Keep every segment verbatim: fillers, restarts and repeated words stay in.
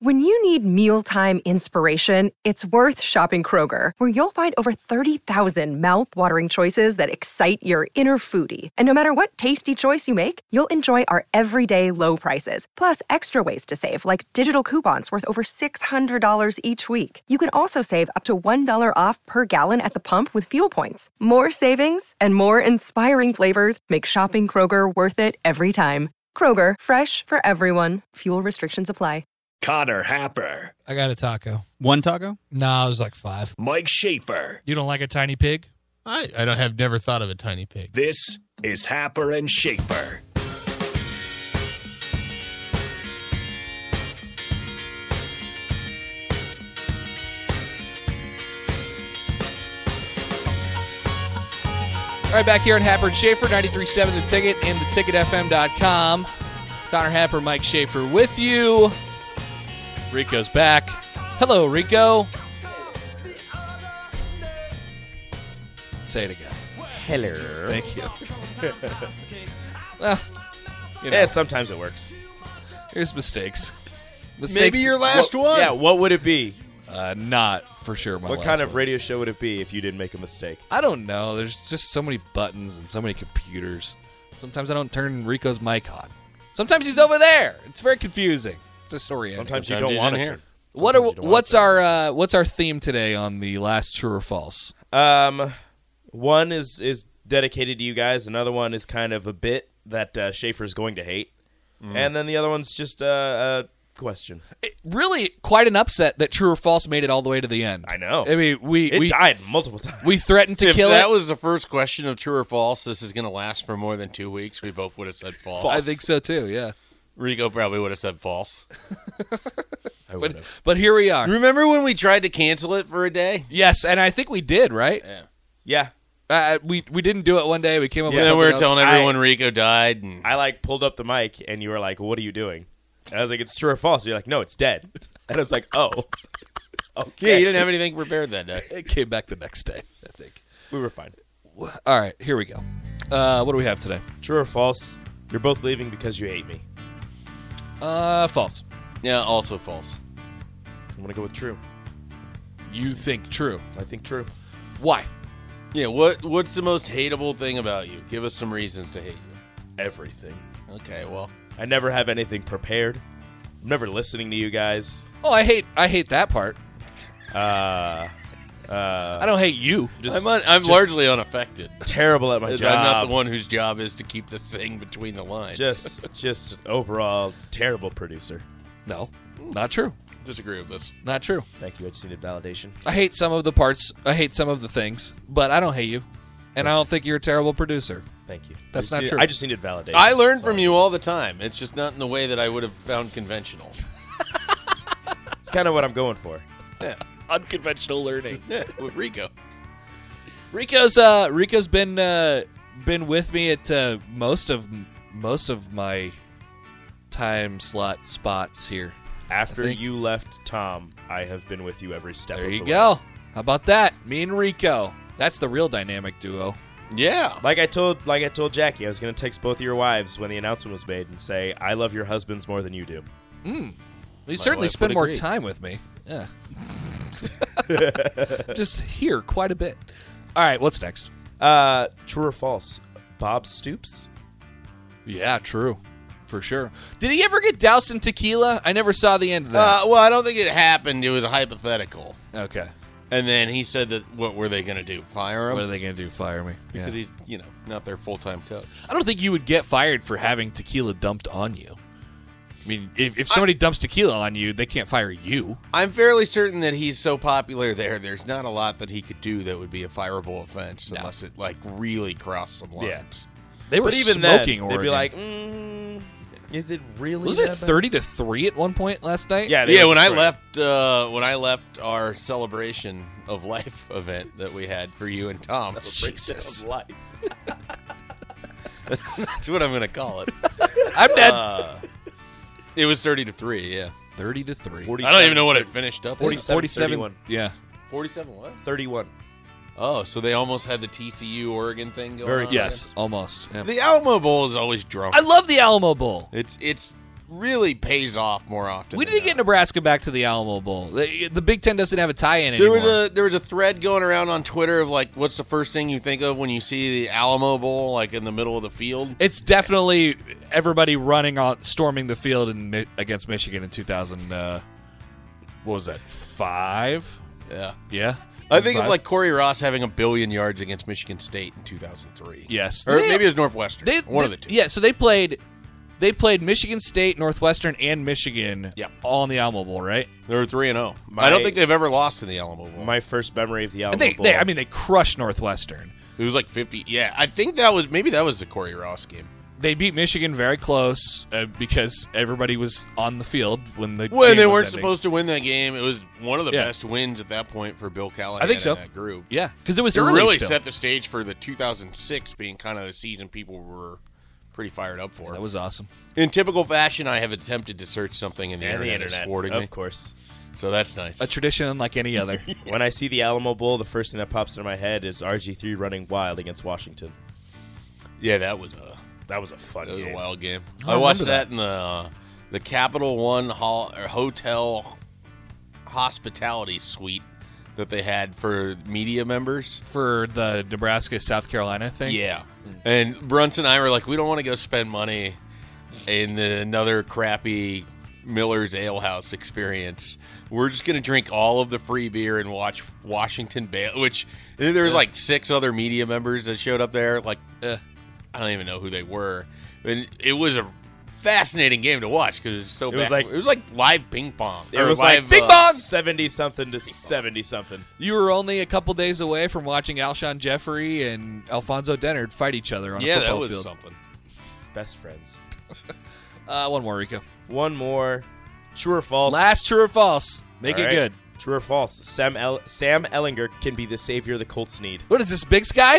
When you need mealtime inspiration, it's worth shopping Kroger, where you'll find over thirty thousand mouth-watering choices that excite your inner foodie. And no matter what tasty choice you make, you'll enjoy our everyday low prices, plus extra ways to save, like digital coupons worth over six hundred dollars each week. You can also save up to one dollar off per gallon at the pump with fuel points. More savings and more inspiring flavors make shopping Kroger worth it every time. Kroger, fresh for everyone. Fuel restrictions apply. Connor Happer. I got a taco. One taco? No, it was like five. Mike Schaefer. You don't like a tiny pig? I, I don't have never thought of a tiny pig. This is Happer and Schaefer. All right, back here at Happer and Schaefer, ninety-three point seven The Ticket and the ticket f m dot com. Connor Happer, Mike Schaefer with you. Rico's back. Hello, Rico. Say it again. Hello. Thank you. Well, you know, Yeah, sometimes it works. here's mistakes. Mistakes. Maybe your last What- one. Yeah, what would it be? Uh, not for sure. My What last kind of one. radio show would it be if you didn't make a mistake? I don't know. There's just so many buttons and so many computers. Sometimes I don't turn Rico's mic on. Sometimes he's over there. It's very confusing. It's a story. Sometimes you Sometimes don't he's want in to. here. What are Sometimes you don't what's want our uh, what's our theme today on the last true or false? to. Um, one is is dedicated to you guys. Another one is kind of a bit that uh, Schaefer's going to hate, and then the other one's just a, a question. It, really, quite an upset that true or false made it all the way to the end. I know. I mean, we It we died multiple times. we threatened to If kill that it. was the first question of true or false, this is going to last for more than two weeks. We both would have said false. I think so too. Yeah, Rico probably would have said false. I but would've. but here we are. Remember when we tried to cancel it for a day? Yes, and I think we did. Right? Yeah. Yeah, Uh, we we didn't do it one day. We came up Yeah. with And then we something were else. telling everyone Rico died. And I like pulled up the mic, and you were like, "What are you doing?" And I was like, "It's true or false." And you're like, "No, it's dead." And I was like, "Oh, okay." yeah, you didn't have anything prepared that day. It came back the next day. I think. We were fine. All right, here we go. Uh, what do we have today? True or false? You're both leaving because you hate me. Uh, false. Yeah, also false. I'm gonna go with true. You think true? I think true. Why? Yeah, what what's the most hateable thing about you? Give us some reasons to hate you. Everything. Okay, well, I never have anything prepared. I'm never listening to you guys. Oh, I hate I hate that part. Uh, uh, I don't hate you. just I'm un, I'm just largely unaffected. terrible at my I'm job. not the one whose job is to keep this thing between the lines. Just, just overall terrible producer. No, not true. disagree with this. Not true. Thank you. I just needed validation. I hate some of the parts. I hate some of the things, but I don't hate you, and I don't think you're a terrible producer. Thank you. That's I just not needed- true. I just needed validation. I learn That's from all. you all the time. It's just not in the way that I would have found conventional. It's kind of what I'm going for. Yeah, Unconventional learning. yeah, with Rico. Rico's uh, Rico's been uh, been with me at uh, most of most of my time slot spots here. After I think- you left Tom, I have been with you every step There of you the go. way. How about that? Me and Rico. That's the real dynamic duo. Yeah. Like I told, like I told Jackie, I was going to text both of your wives when the announcement was made and say, "I love your husbands more than you do." You certainly wife spend would more agree. time with me. Yeah. Just here quite a bit. All right, what's next? Uh, true or false? Bob Stoops. Yeah, true. For sure. Did he ever get doused in tequila? I never saw the end of that. Uh, well, I don't think it happened. It was a hypothetical. okay. And then he said that what were they going to do? Fire him? What are they going to do? Fire me? Yeah. Because he's, you know, not their full-time coach. I don't think you would get fired for having tequila dumped on you. I mean, if, if somebody dumps tequila on you, they can't fire you. I'm fairly certain that he's so popular there, there's not a lot that he could do that would be a fireable offense No. unless it, like, really crossed some lines. Yeah. They were But even smoking then, they'd Oregon. be like, mm, "Is it really?" Wasn't it that bad?" thirty to three at one point last night? Yeah. they Yeah, were when I destroyed. left, uh, when I left our celebration of life event that we had for you and Tom, Jesus. Of life. that's what I'm going to call it. I'm dead. Uh, it was thirty to three. Yeah, thirty to three. I don't even know what it finished up. forty- at. forty-seven, thirty-one. Yeah. Forty-seven. What? thirty-one. Oh, so they almost had the T C U Oregon thing going Very- on. Yes, almost. Yeah. The Alamo Bowl is always drunk. I love the Alamo Bowl. It's it's really pays off more often. We than need to get not. Nebraska back to the Alamo Bowl. The, the Big Ten doesn't have a tie-in There anymore. was a there was a thread going around on Twitter of like, what's the first thing you think of when you see the Alamo Bowl, like in the middle of the field? It's definitely everybody running on, storming the field in, Mi- against Michigan in two thousand. Uh, what was that? Five? Yeah, Yeah. I think Five? of like Corey Ross having a billion yards against Michigan State in two thousand three. Yes. or They- maybe it was Northwestern. They, one they- of the two. Yeah. So they played. They played Michigan State, Northwestern, and Michigan. Yep. All in the Alamo Bowl, right? They were three and zero. My- I don't think they've ever lost in the Alamo Bowl. My first memory of the Alamo And they, Bowl. they, I mean, they crushed Northwestern. It was like fifty. Yeah, I think that was maybe that was the Corey Ross game. They beat Michigan very close uh, because everybody was on the field when the When game they was weren't ending. supposed to win that game, it was one of the Yeah. best wins at that point for Bill Callahan I think so. and that group. Yeah, because it was It early really still. set the stage for the two thousand six being kind of the season people were pretty fired up for. That was awesome. In typical fashion, I have attempted to search something in the and the internet, internet, is thwarting of me, course. so that's nice. A tradition unlike any other. When I see the Alamo Bowl, the first thing that pops into my head is R G three running wild against Washington. yeah, that was a That was a fun that was game. a wild game. I I, watched remember that, that. in the uh, the Capital One hall or hotel hospitality suite that they had for media members. For the Nebraska South Carolina thing. Yeah. And Brunson and I were like, we don't want to go spend money in the, another crappy Miller's Ale House experience. We're just going to drink all of the free beer and watch Washington Baylor, which there was like six other media members that showed up there. Like, Uh, I don't even know who they were. And it was a fascinating game to watch because it was so It was bad. like- it was like live ping pong. It Or was live, like Bing uh, bong! seventy something to seventy something. you were only a couple days away from watching Alshon Jeffrey and Alfonso Dennard fight each other on Yeah, a that football was field. something. Best friends. Uh, one more, Rico. One more. True or false? Last true or false. Make All it right. good. True or false? Sam El- Sam Ellinger can be the savior the Colts need. What is this, Big Sky?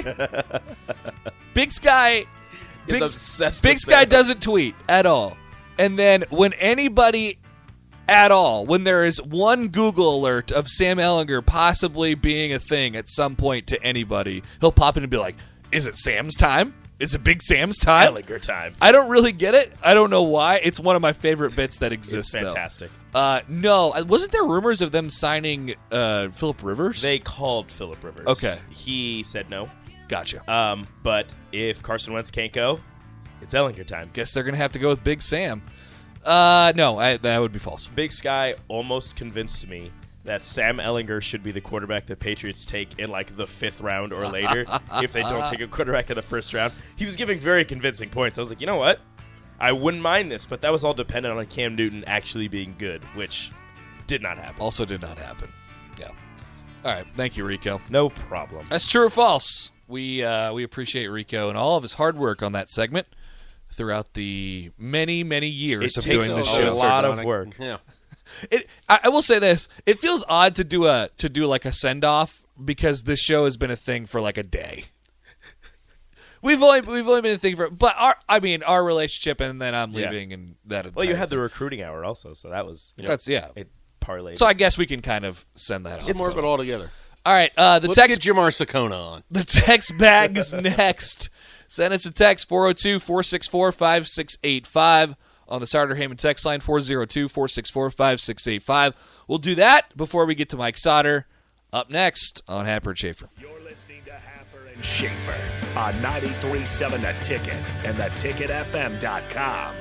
Big Sky. Is Big, obsessed Big with Sky Sam. doesn't tweet at all. And then when anybody at all, when there is one Google alert of Sam Ellinger possibly being a thing at some point to anybody, he'll pop in and be like, is it Sam's time? Is it Big Sam's time? Ellinger time. I don't really get it. I don't know why. It's one of my favorite bits that exists, It's though. fantastic. Uh, no, wasn't there rumors of them signing uh, Phillip Rivers? They called Phillip Rivers. Okay. He said no. Gotcha. Um, but if Carson Wentz can't go, it's Ellinger time. Guess they're going to have to go with Big Sam. Uh, no, I, that would be false. Big Sky almost convinced me that Sam Ellinger should be the quarterback the Patriots take in like the fifth round or later if they don't take a quarterback in the first round. He was giving very convincing points. I was like, you know what? I wouldn't mind this, but that was all dependent on Cam Newton actually being good, which did not happen. Also did not happen. Yeah. All right. Thank you, Rico. No problem. That's true or false. We uh, we appreciate Rico and all of his hard work on that segment throughout the many, many years It of takes doing this a show. lot of work. Yeah. It, I, I will say this: it feels odd to do a to do like a send off because this show has been a thing for like a day. We've only we've only been a thing for, but our I mean our relationship, and then I'm Yeah. leaving, and that. Well, you entire had the thing. recruiting hour also, so that was you know, That's yeah. it parlayed. So I guess we can kind of send that off. Let's morph it all together. All right, uh, the Let's text get Jamar Sakona on. the text bag's next. Send us a text four oh two, four six four, five six eight five on the Starter Heyman text line four oh two, four six four, five six eight five. We'll do that before we get to Mike Sauter. Up next on Happer and Schaefer. You're listening to Happer and Schaefer on ninety-three point seven The Ticket and the ticket f m dot com.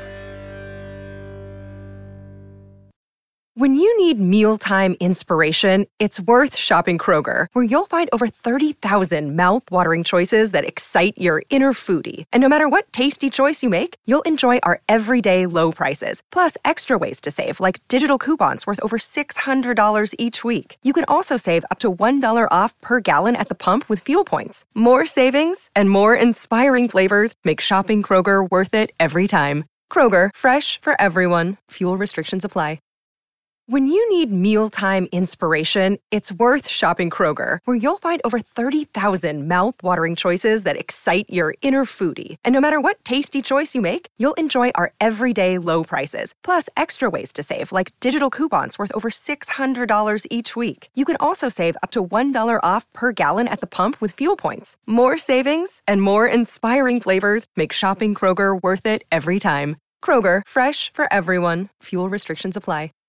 When you need mealtime inspiration, it's worth shopping Kroger, where you'll find over thirty thousand mouth-watering choices that excite your inner foodie. And no matter what tasty choice you make, you'll enjoy our everyday low prices, plus extra ways to save, like digital coupons worth over six hundred dollars each week. You can also save up to one dollar off per gallon at the pump with fuel points. More savings and more inspiring flavors make shopping Kroger worth it every time. Kroger, fresh for everyone. Fuel restrictions apply. When you need mealtime inspiration, it's worth shopping Kroger, where you'll find over thirty thousand mouth-watering choices that excite your inner foodie. And no matter what tasty choice you make, you'll enjoy our everyday low prices, plus extra ways to save, like digital coupons worth over six hundred dollars each week. You can also save up to one dollar off per gallon at the pump with fuel points. More savings and more inspiring flavors make shopping Kroger worth it every time. Kroger, fresh for everyone. Fuel restrictions apply.